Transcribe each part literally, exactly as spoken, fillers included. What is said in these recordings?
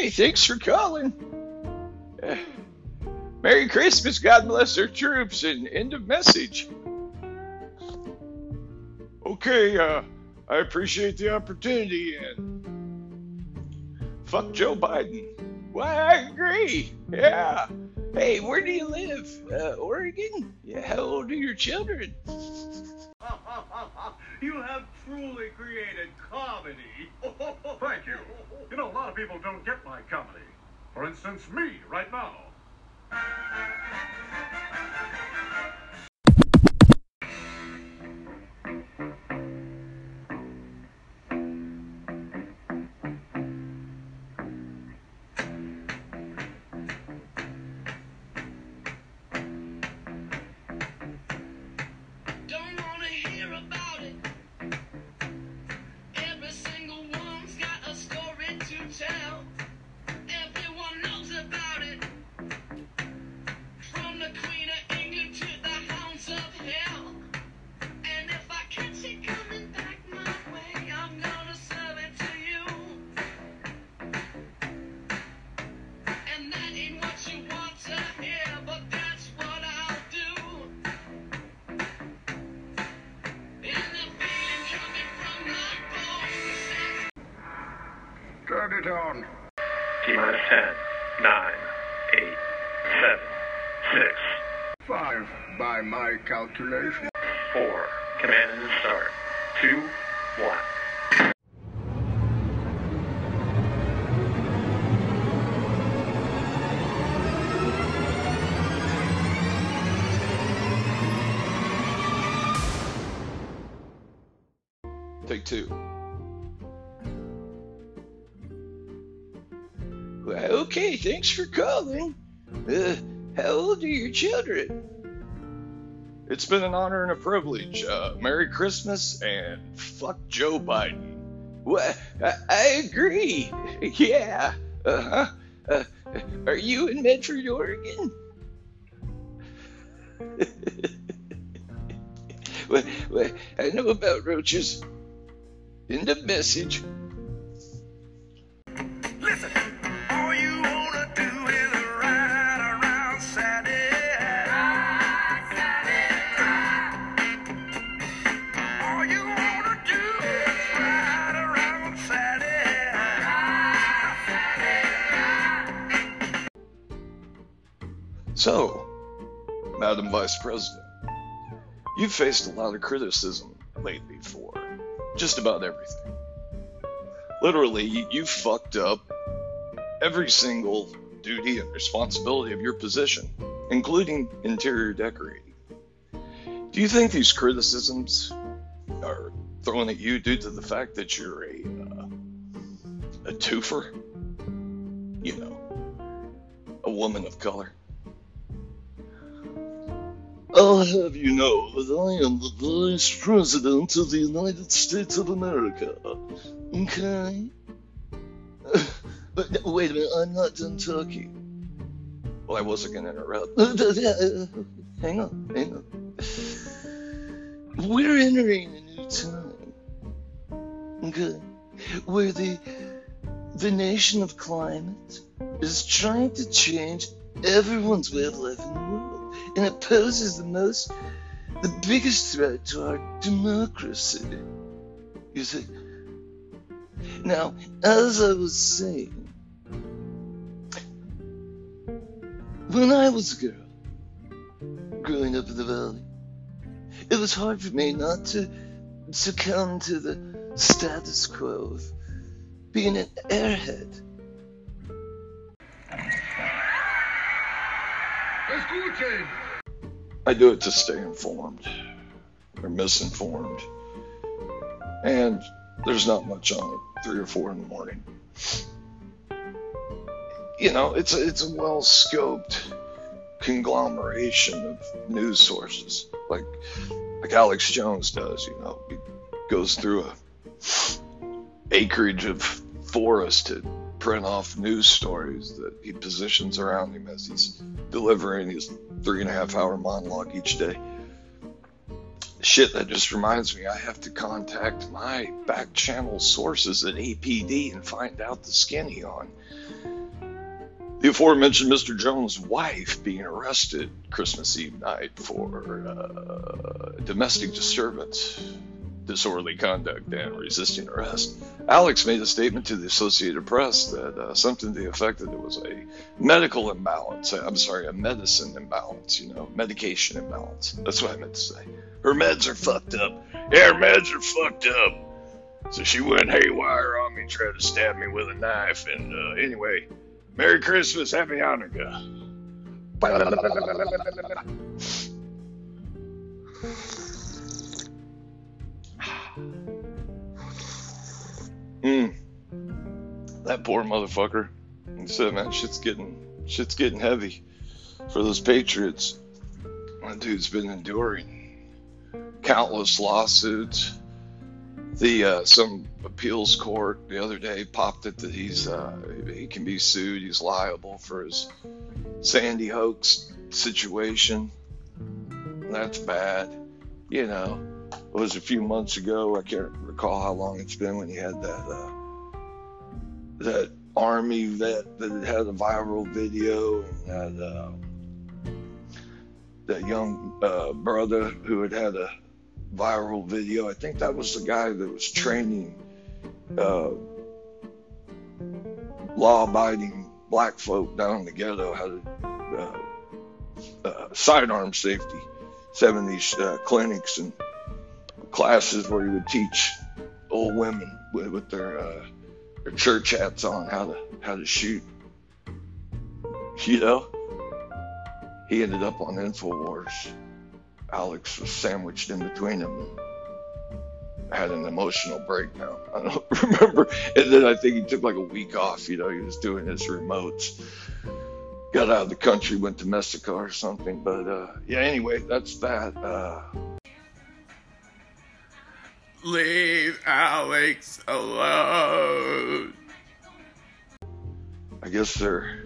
Okay, thanks for calling. Uh, Merry Christmas, God bless our troops, and end of message. Okay, uh, I appreciate the opportunity, and fuck Joe Biden. Well, I agree. Yeah. Hey, where do you live? Uh, Oregon? Yeah, how old are your children? You have truly created comedy. Thank you. You know, a lot of people don't get my comedy. For instance, me, right now. Turn it on. T minus ten, nine, eight, seven, six, five, by my calculation. four. Command and start. two, one. Take two. Well, okay, thanks for calling. Uh, how old are your children? It's been an honor and a privilege. Uh, Merry Christmas and fuck Joe Biden. Well, I, I agree. Yeah. Uh-huh. Uh, are you in Medford, Oregon? well, well, I know about roaches. End of message. Listen, all you wanna do is ride around Saturday. Ride Saturday. All you wanna do is ride around Saturday. Ride Saturday. So, Madam Vice President, you've faced a lot of criticism lately for just about everything. Literally, you, you fucked up every single duty and responsibility of your position, including interior decorating. Do you think these criticisms are thrown at you due to the fact that you're a uh, a twofer? You know, a woman of color? I'll have you know that I am the Vice President of the United States of America. Okay? But wait a minute, I'm not done talking. Well, I wasn't going to interrupt. Hang on, hang on. We're entering a new time. Okay? Where the, the nation of climate is trying to change everyone's way of life in the world. And it poses the most, the biggest threat to our democracy. You see? Now, as I was saying, when I was a girl, growing up in the valley, it was hard for me not to succumb to the status quo of being an airhead. I do it to stay informed or misinformed, and there's not much on it three or four in the morning. You know, it's a, it's a well-scoped conglomeration of news sources, like like Alex Jones does. You know, he goes through a acreage of forest to print off news stories that he positions around him as he's delivering his three and a half hour monologue each day. Shit, that just reminds me, I have to contact my back channel sources at A P D and find out the skinny on The aforementioned Mister Jones' wife being arrested Christmas Eve night for uh, domestic disturbance, disorderly conduct, and resisting arrest. Alex made a statement to the Associated Press that uh, something to the effect that it was a medical imbalance. I'm sorry, a medicine imbalance, you know, medication imbalance. That's what I meant to say. Her meds are fucked up. Yeah, her meds are fucked up. So she went haywire on me, tried to stab me with a knife. And uh, anyway, Merry Christmas, Happy Hanukkah. Mm. That poor motherfucker. He said, man, shit's getting shit's getting heavy for those Patriots. That dude's been enduring countless lawsuits. The uh, some appeals court the other day popped it that he's uh, he can be sued. He's liable for his Sandy hoax situation. That's bad. You know, it was a few months ago. I can't recall how long it's been when he had that uh, that army vet that had a viral video, and that uh, that young uh, brother who had had a viral video. I think that was the guy that was training uh, law-abiding black folk down in the ghetto how to uh, uh, sidearm safety. seventies uh, clinics and classes where he would teach old women with, with their uh, their church hats on how to how to shoot. You know, he ended up on InfoWars. Alex was sandwiched in between them. Had an emotional breakdown. I don't remember. And then I think he took like a week off. You know, he was doing his remotes. Got out of the country, went to Mexico or something. But uh, yeah, anyway, that's that. Uh, Leave Alex alone. I guess they're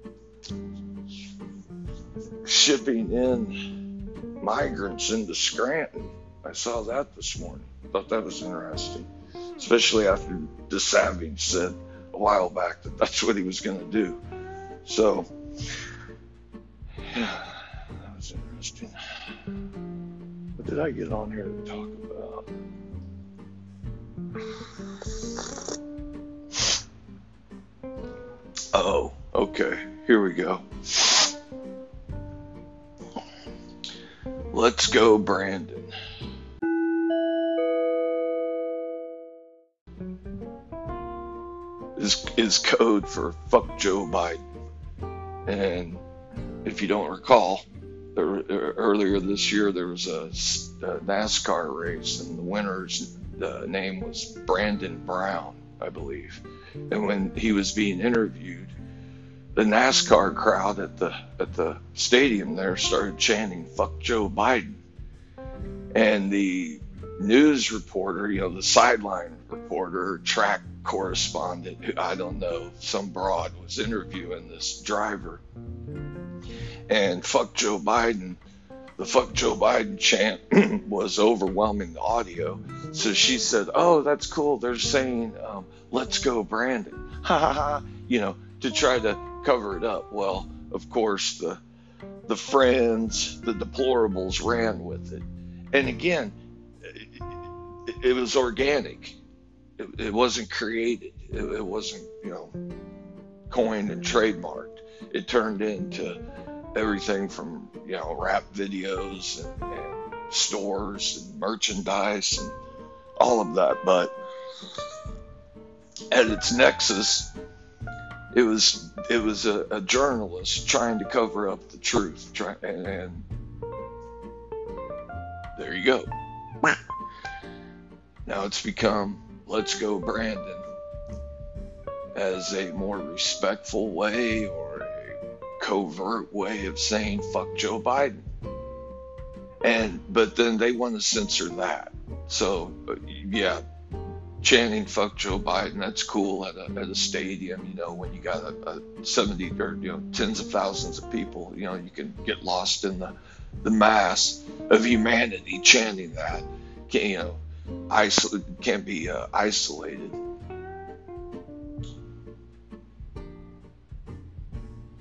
shipping in migrants into Scranton. I saw that this morning. Thought that was interesting, especially after DeSavage said a while back that that's what he was going to do. So, yeah, that was interesting. What did I get on here to talk about? Oh, okay. Here we go. Let's go, Brandon. Is is code for fuck Joe Biden. And if you don't recall, there, earlier this year there was a, a NASCAR race, and the winner's uh, name was Brandon Brown, I believe. And when he was being interviewed, the NASCAR crowd at the at the stadium there started chanting "fuck Joe Biden," and the news reporter, you know, the sideline reporter, track correspondent, who I don't know, some broad, was interviewing this driver, and "fuck Joe Biden," the "fuck Joe Biden" chant was overwhelming the audio. So she said, "Oh, that's cool. They're saying, um, let's go, Brandon." Ha ha ha. You know, to try to cover it up. Well, of course, the the friends, the deplorables ran with it. And again, it, it was organic. It, it wasn't created. It, it wasn't, you know, coined and trademarked. It turned into everything from, you know, rap videos and, and stores and merchandise and all of that. But at its nexus, it was it was a, a journalist trying to cover up the truth, try, and, and there you go. Now it's become "let's go, Brandon" as a more respectful way or a covert way of saying "fuck Joe Biden." And but then they want to censor that. So yeah, chanting "fuck Joe Biden," that's cool at a at a stadium, you know, when you got a, a seventy or, you know, tens of thousands of people, you know, you can get lost in the the mass of humanity chanting that. Can, you know, isol- can't be uh, isolated.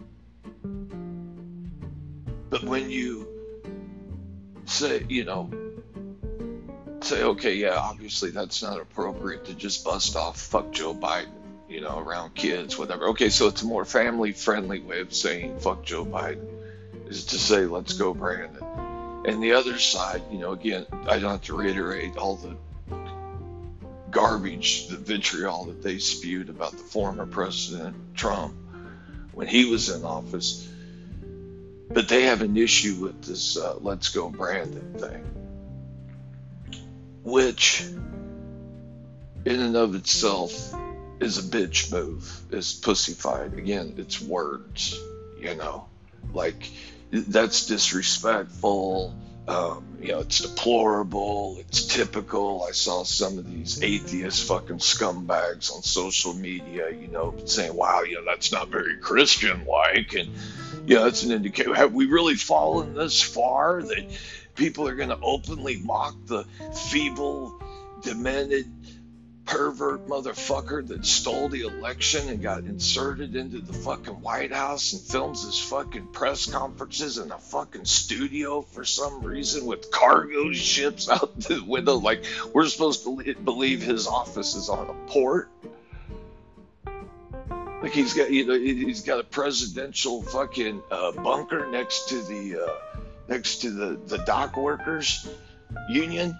when you say, you know, say, okay, yeah, obviously that's not appropriate to just bust off fuck Joe Biden, you know, around kids, whatever. Okay, so it's a more family-friendly way of saying fuck Joe Biden is to say let's go Brandon. And the other side, you know, again, I don't have to reiterate all the garbage, the vitriol that they spewed about the former President Trump when he was in office. But they have an issue with this uh, let's go Brandon thing, which in and of itself is a bitch move, is pussyfied. Again, it's words, you know, like that's disrespectful. Um, you know, it's deplorable. It's typical. I saw some of these atheist fucking scumbags on social media, you know, saying, wow, you know, that's not very Christian-like. And, you know, it's an indicator. Have we really fallen this far that people are going to openly mock the feeble, demented, pervert motherfucker that stole the election and got inserted into the fucking White House and films his fucking press conferences in a fucking studio for some reason with cargo ships out the window? Like, we're supposed to believe his office is on a port? Like, he's got, you know, he's got a presidential fucking uh, bunker next to the uh, next to the the dock workers union.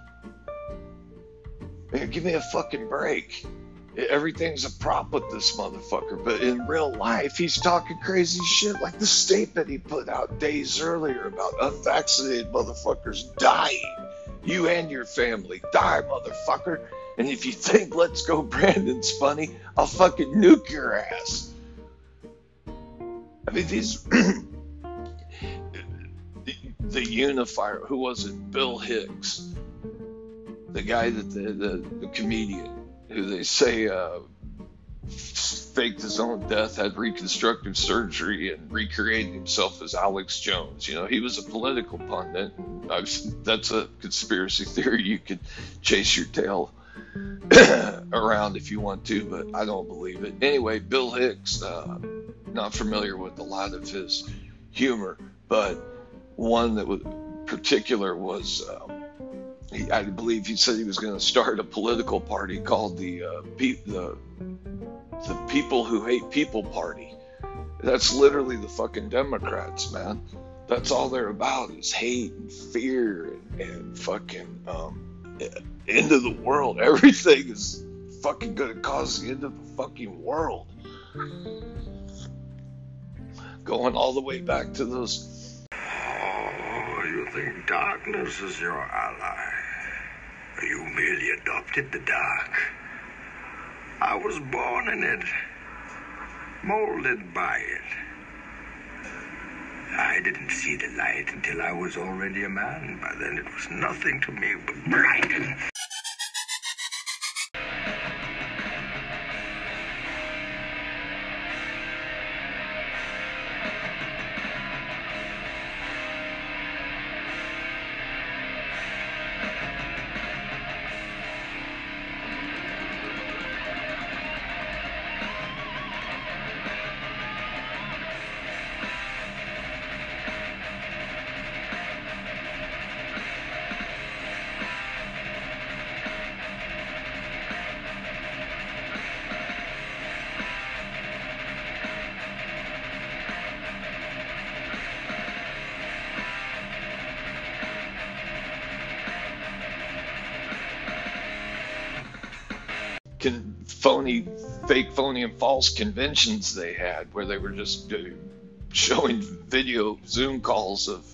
Man, give me a fucking break. Everything's a prop with this motherfucker, but in real life, he's talking crazy shit like the statement he put out days earlier about unvaccinated motherfuckers dying. You and your family die, motherfucker. And if you think let's go Brandon's funny, I'll fucking nuke your ass. I mean, these... the, the unifier, who was it? Bill Hicks. The guy that the, the, the comedian who they say uh, faked his own death, had reconstructive surgery, and recreated himself as Alex Jones. You know, he was a political pundit. And I've, that's a conspiracy theory you could chase your tail around if you want to, but I don't believe it. Anyway, Bill Hicks, uh, not familiar with a lot of his humor, but one that was particular was... Um, He, I believe he said he was going to start a political party called the, uh, Pe- the the People Who Hate People Party. That's literally the fucking Democrats, man. That's all they're about is hate and fear and, and fucking um, end of the world. Everything is fucking going to cause the end of the fucking world. Going all the way back to those... Oh, you think darkness is your ally? You merely adopted the dark. I was born in it, molded by it. I didn't see the light until I was already a man. By then it was nothing to me but bright. Con- phony, fake, phony, and false conventions they had, where they were just uh, showing video Zoom calls of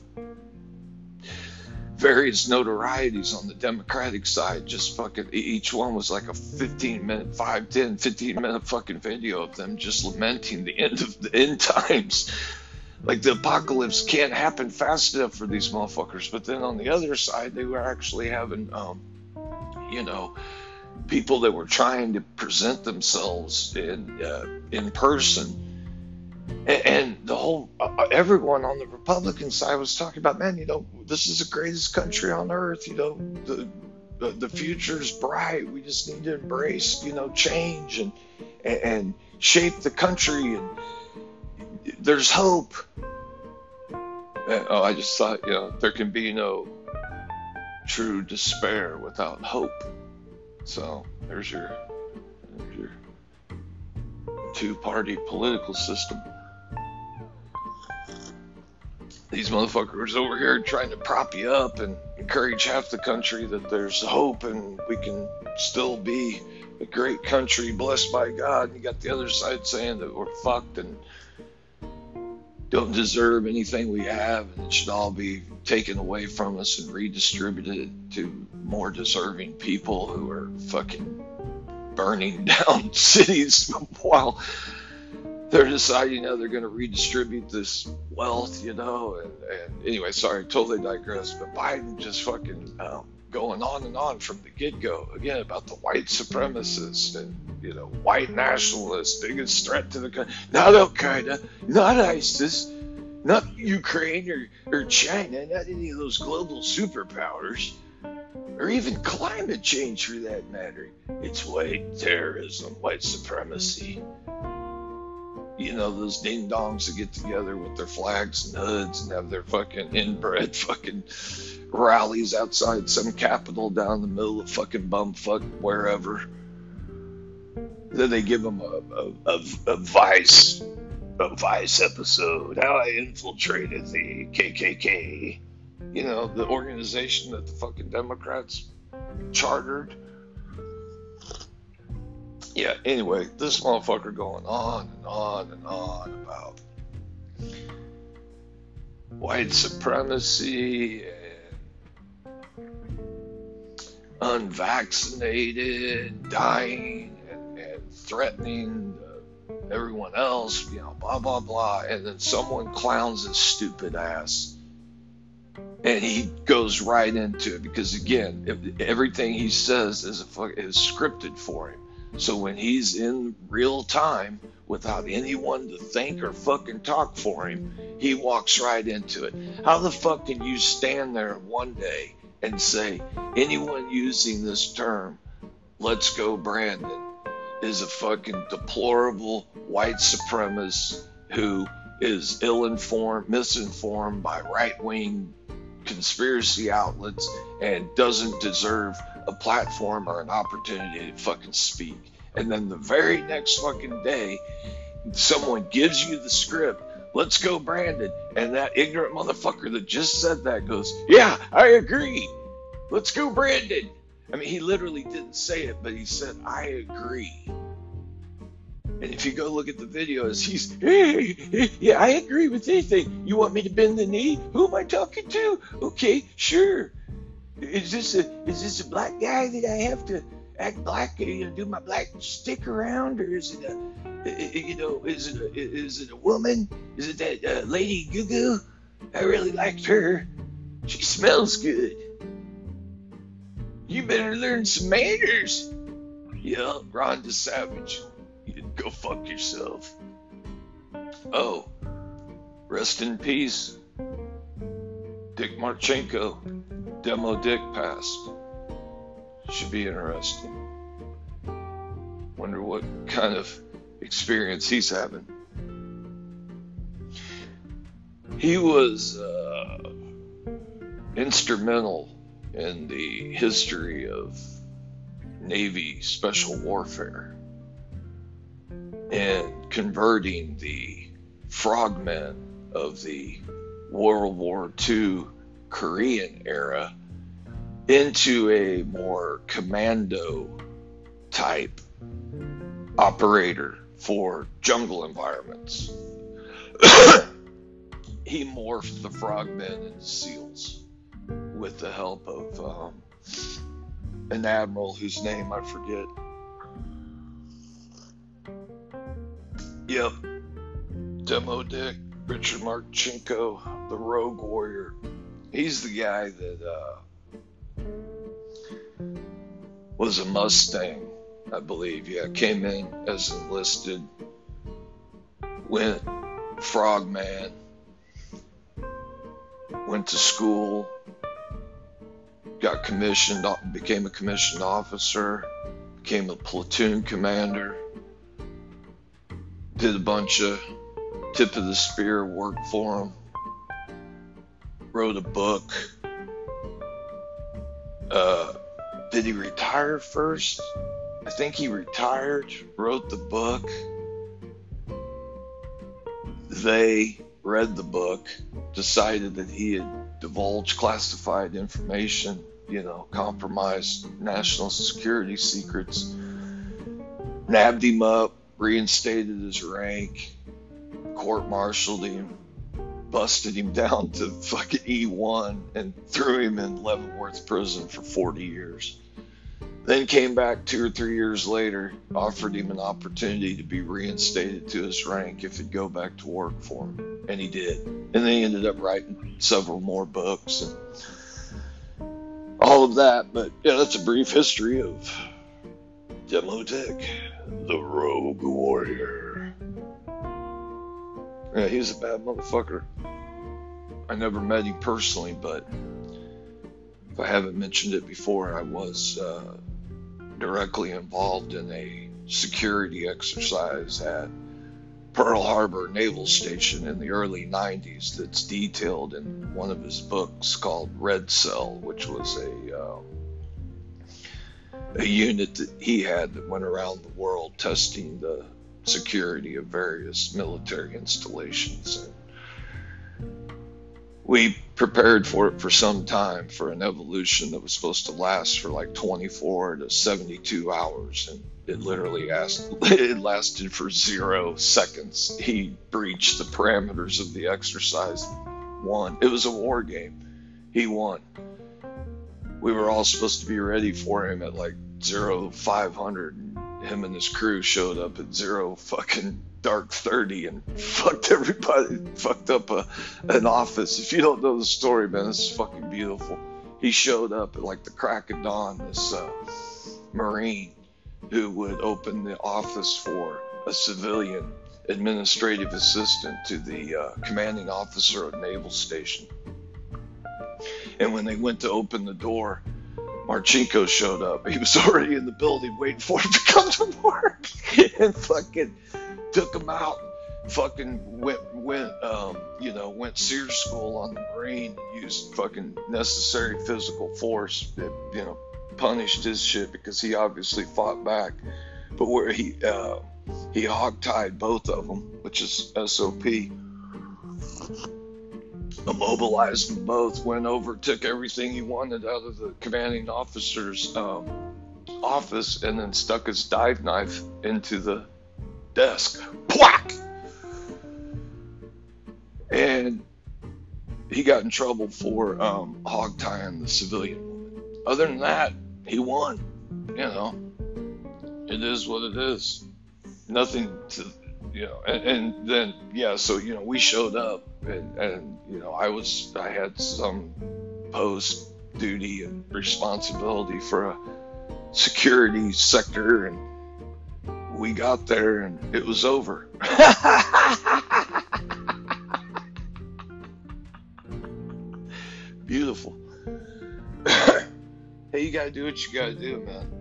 various notorieties on the Democratic side. Just fucking, each one was like a fifteen minute, five, ten, fifteen minute fucking video of them just lamenting the end of the end times. Like, the apocalypse can't happen fast enough for these motherfuckers. But then on the other side, they were actually having, um, you know, people that were trying to present themselves in uh, in person, and, and the whole uh, everyone on the Republican side was talking about, man, you know, this is the greatest country on earth. You know, the the, the future's bright. We just need to embrace, you know, change and and shape the country, and there's hope. And, oh, I just thought, you know, there can be no true despair without hope. So there's your, there's your two-party political system. These motherfuckers over here trying to prop you up and encourage half the country that there's hope and we can still be a great country blessed by God. And you got the other side saying that we're fucked and don't deserve anything we have, and it should all be taken away from us and redistributed to more deserving people who are fucking burning down cities while they're deciding how they're going to redistribute this wealth, you know. And, and anyway, sorry, totally digress. But Biden just fucking um, going on and on from the get-go again about the white supremacists and, you know, white nationalists, biggest threat to the country. Not Al Qaeda, not ISIS, not Ukraine or, or China, not any of those global superpowers, or even climate change for that matter. It's white terrorism, white supremacy. You know, those ding-dongs that get together with their flags and hoods and have their fucking inbred fucking rallies outside some capital down the middle of fucking bumfuck wherever. Then they give them a, a, a, a Vice, a Vice episode, how I infiltrated the K K K. You know, the organization that the fucking Democrats chartered. Yeah, anyway, this motherfucker going on and on and on about white supremacy and unvaccinated dying and, and threatening uh, everyone else, you know, blah, blah, blah. And then someone clowns his stupid ass. And he goes right into it because, again, if, everything he says is, a fuck, is scripted for him. So when he's in real time, without anyone to think or fucking talk for him, he walks right into it. How the fuck can you stand there one day and say, anyone using this term, let's go Brandon, is a fucking deplorable white supremacist who is ill-informed, misinformed by right-wing conspiracy outlets and doesn't deserve a platform or an opportunity to fucking speak. And then the very next fucking day, someone gives you the script, let's go Brandon, and that ignorant motherfucker that just said that goes, yeah, I agree, let's go Brandon. I mean, he literally didn't say it, but he said, I agree. And if you go look at the videos, he's, hey, hey, yeah, I agree with anything. You want me to bend the knee? Who am I talking to? Okay, sure. Is this a is this a black guy that I have to act black, you know, do my black stick around, or is it a, you know, is it a, is it a woman? Is it that uh, Lady Gugu? I really liked her. She smells good. You better learn some manners. Yeah, Rhonda Savage. You go fuck yourself. Oh, rest in peace, Dick Marchenko. Demo Dick passed. Should be interesting. Wonder what kind of experience he's having. He was uh, instrumental in the history of Navy special warfare and converting the frogmen of the World War Two Korean era into a more commando type operator for jungle environments. He morphed the frogmen into SEALs with the help of um, an admiral whose name I forget. Yep, Demo Dick, Richard Marchenko, the Rogue Warrior. He's the guy that uh, was a Mustang, I believe. Yeah, came in as enlisted, went frogman, went to school, got commissioned, became a commissioned officer, became a platoon commander, did a bunch of tip of the spear work for him. wrote a book. Uh, did he retire first? I think he retired, wrote the book. They read the book, decided that he had divulged classified information, you know, compromised national security secrets, nabbed him up, reinstated his rank, court-martialed him, busted him down to fucking E one, and threw him in Leavenworth prison for forty years. Then came back two or three years later, offered him an opportunity to be reinstated to his rank if he'd go back to work for him. And he did. And then he ended up writing several more books and all of that. But yeah, that's a brief history of Demotech, the Rogue Warrior. Yeah, he was a bad motherfucker. I never met him personally, but if I haven't mentioned it before, I was uh, directly involved in a security exercise at Pearl Harbor Naval Station in the early nineties that's detailed in one of his books called Red Cell, which was a uh, a unit that he had that went around the world testing the security of various military installations. And we prepared for it for some time, for an evolution that was supposed to last for like twenty-four to seventy-two hours, and it literally asked, it lasted for zero seconds. He breached the parameters of the exercise, won. It was a war game. He won. We were all supposed to be ready for him at like zero five hundred. Him and his crew showed up at zero fucking dark thirty and fucked everybody, fucked up a, an office. If you don't know the story, man, this is fucking beautiful. He showed up at like the crack of dawn, this uh, Marine who would open the office for a civilian administrative assistant to the uh, commanding officer of Naval Station. And when they went to open the door, Marchenko showed up. He was already in the building waiting for him to come to work, and fucking took him out. Fucking went, went, um, you know, went Sears School on the Marine, used fucking necessary physical force that, you know, punished his shit because he obviously fought back. But where he, uh, he hogtied both of them, which is S O P. Immobilized them both, went over, took everything he wanted out of the commanding officer's um, office, and then stuck his dive knife into the desk. Whack! And he got in trouble for um, hog tying the civilian woman. Other than that, he won. You know, it is what it is. Nothing to, you know, and, and then, yeah, so, you know, we showed up, and, and, you know, I was, I had some post duty and responsibility for a security sector, and we got there and it was over. Beautiful. Hey, you gotta do what you gotta do, man.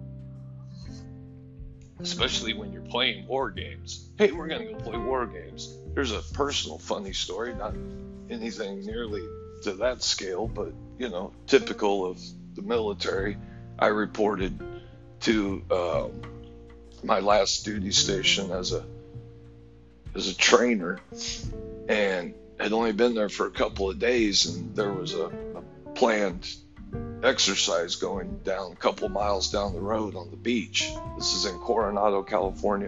Especially when you're playing war games. Hey, we're gonna go play war games. There's a personal funny story, not anything nearly to that scale, but, you know, typical of the military. I reported to um, my last duty station as a as a trainer, and had only been there for a couple of days, and there was a, a planned exercise going down a couple miles down the road on the beach. This is in Coronado, California.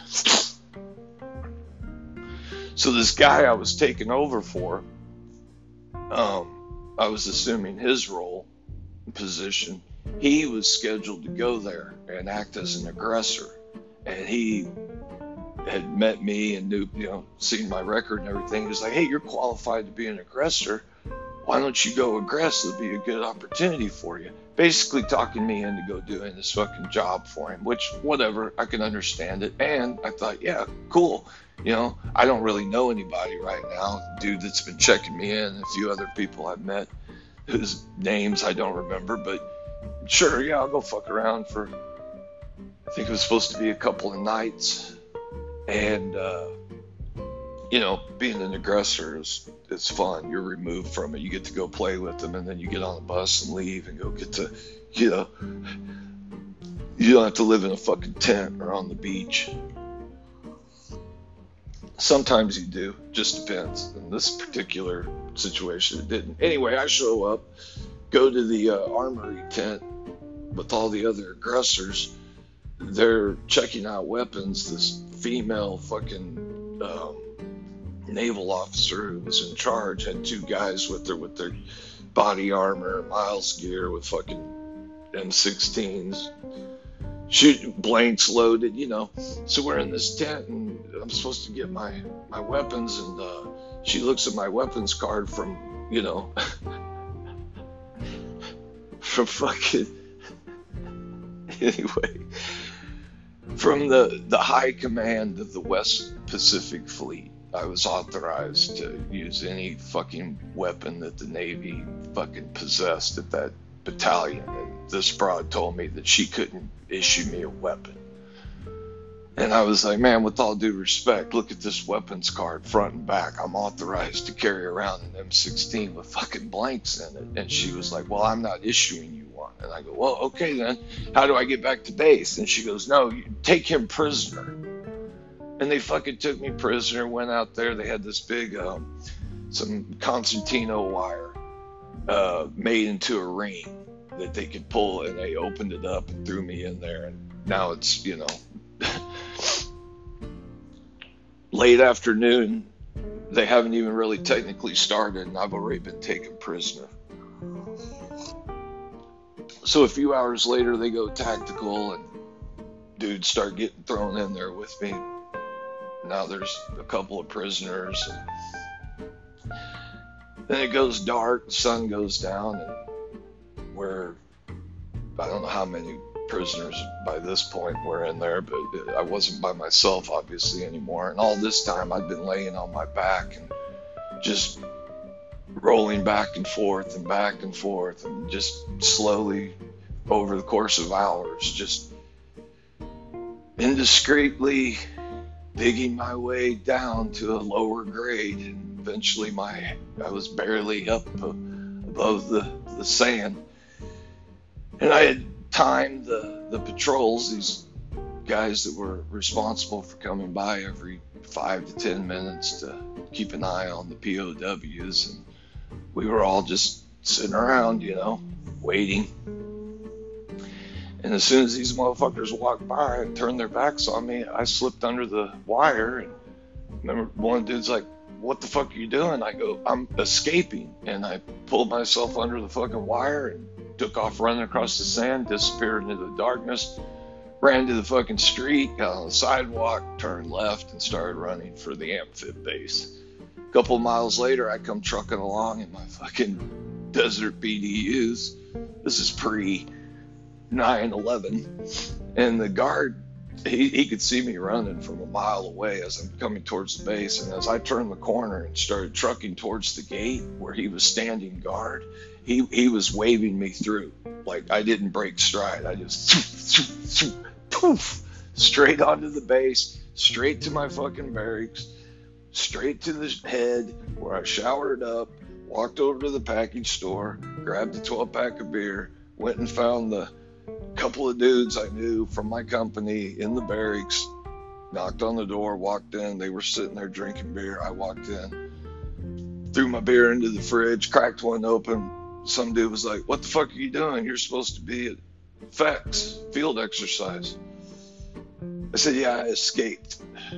So this guy I was taking over for, um, I was assuming his role, position. He was scheduled to go there and act as an aggressor, and he had met me and knew, you know, seen my record and everything. He was like, "Hey, you're qualified to be an aggressor. Why don't you go aggressive? It'll be a good opportunity for you." Basically talking me into go doing this fucking job for him, which, whatever, I can understand it. And I thought, yeah, cool. You know, I don't really know anybody right now. The dude that's been checking me in, a few other people I've met whose names I don't remember, but sure, yeah, I'll go fuck around for, I think it was supposed to be a couple of nights. And uh, you know, being an aggressor is it's fun. You're removed from it. You get to go play with them, and then you get on a bus and leave and go get to, you know, you don't have to live in a fucking tent or on the beach. Sometimes you do, just depends. In this particular situation, it didn't. Anyway, I show up, go to the uh, armory tent with all the other aggressors. They're checking out weapons. This female fucking um, naval officer who was in charge had two guys with her with their body armor, miles gear, with fucking M sixteens, shooting blanks loaded, you know. So we're in this tent, and I'm supposed to get my my weapons, and uh, she looks at my weapons card from, you know, from fucking anyway, from the the high command of the West Pacific Fleet. I was authorized to use any fucking weapon that the Navy fucking possessed at that battalion, and this broad told me that she couldn't issue me a weapon. And I was like, man, with all due respect, look at this weapons card front and back. I'm authorized to carry around an M sixteen with fucking blanks in it. And she was like, well, I'm not issuing you one. And I go, well, okay then, how do I get back to base? And she goes, no, you take him prisoner. And they fucking took me prisoner, went out there. They had this big, um, some Constantino wire uh, made into a ring that they could pull, and they opened it up and threw me in there. And now it's, you know, late afternoon. They haven't even really technically started, and I've already been taken prisoner. So a few hours later, they go tactical, and dudes start getting thrown in there with me. Now there's a couple of prisoners. And then it goes dark, the sun goes down, and we're, I don't know how many prisoners by this point were in there, but I wasn't by myself obviously anymore. And all this time I'd been laying on my back and just rolling back and forth and back and forth, and just slowly over the course of hours, just indiscreetly digging my way down to a lower grade. And eventually my I was barely up above the, the sand. And I had timed the, the patrols, these guys that were responsible for coming by every five to ten minutes to keep an eye on the P O Ws. And we were all just sitting around, you know, waiting. And as soon as these motherfuckers walked by and turned their backs on me, I slipped under the wire. And remember, one dude's like, what the fuck are you doing? I go, I'm escaping. And I pulled myself under the fucking wire and took off running across the sand, disappeared into the darkness, ran to the fucking street, got on the sidewalk, turned left, and started running for the amphib base. A couple of miles later, I come trucking along in my fucking Desert B D Us. This is pre nine eleven. And the guard, he, he could see me running from a mile away as I'm coming towards the base. And as I turned the corner and started trucking towards the gate where he was standing guard, he, he was waving me through. Like I didn't break stride. I just poof, straight onto the base, straight to my fucking barracks, straight to the head where I showered up, walked over to the package store, grabbed a twelve pack of beer, went and found the couple of dudes I knew from my company in the barracks, knocked on the door, walked in. They were sitting there drinking beer. I walked in, threw my beer into the fridge, cracked one open. Some dude was like, what the fuck are you doing? You're supposed to be at F E X, field exercise. I said, yeah, I escaped.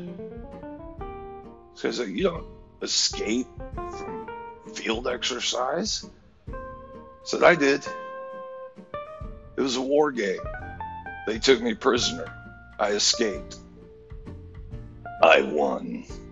So he's like, you don't escape from field exercise? I said, I did. It was a war game. They took me prisoner. I escaped. I won.